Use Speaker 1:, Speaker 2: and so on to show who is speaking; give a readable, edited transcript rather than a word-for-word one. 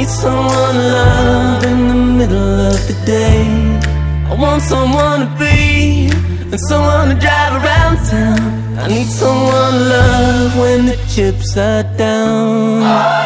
Speaker 1: need someone to love in the middle of the day. I want someone to be and someone to drive around town. I need someone to love when the chips are down.